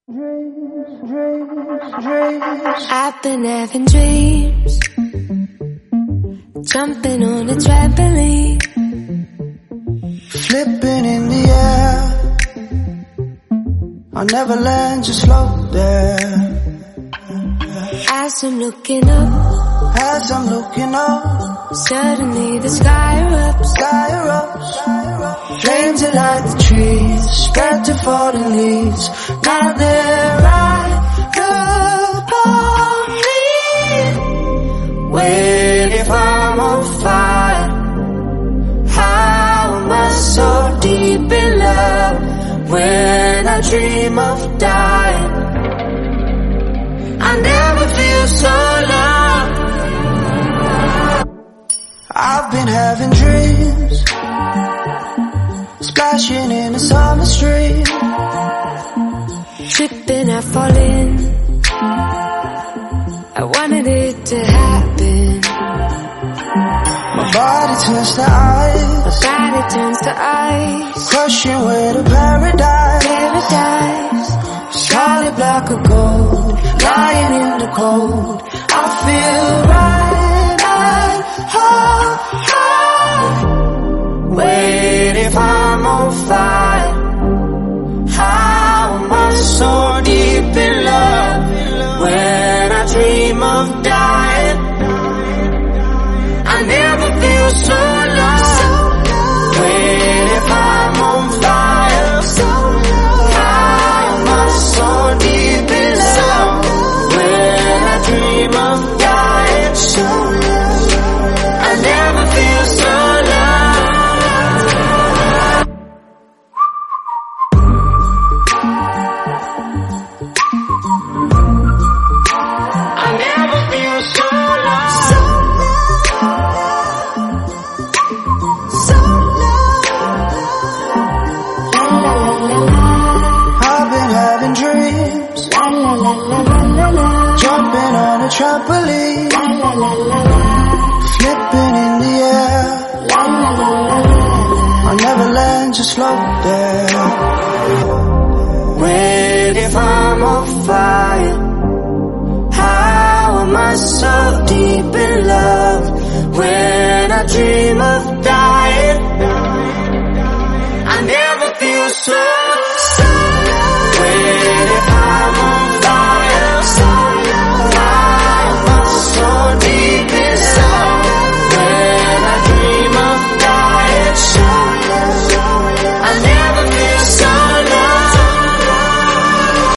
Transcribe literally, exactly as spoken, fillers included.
Dreams, dreams, dreams. I've been having dreams, jumping on a trampoline, Flipping in the air. I'll never land, just float there. as I'm looking up, As I'm looking up, suddenly the sky erupts. sky erupts. Flames that light the trees, spread to falling leaves. Now they're right upon me. Wait, if I'm on fire, how am I so deep in love? When I dream of dying, I never feel so loved. I've been having dreams, splashing in a summer stream. Tripping, I fall in, I wanted it to happen. My body turns to ice, My body turns to ice. crushing way to paradise. Paradise, Solid block of gold, lying in the cold. I feel right at home. wait, if I'm on fire, how am I so deep in love? When I dream of dying, I never feel so loved. Wait, if I'm on fire, how am I so deep in love? When I dream of dying, I never feel so loved. I never feel so loved. La la la la I've been having dreams, la la la la la la jumping on a trampoline, la la la la la flipping in the air. la la la la la. I'll never land, just float there. Wait, if I'm on fire, how am I so deep in love? When I dream of dying, I never feel so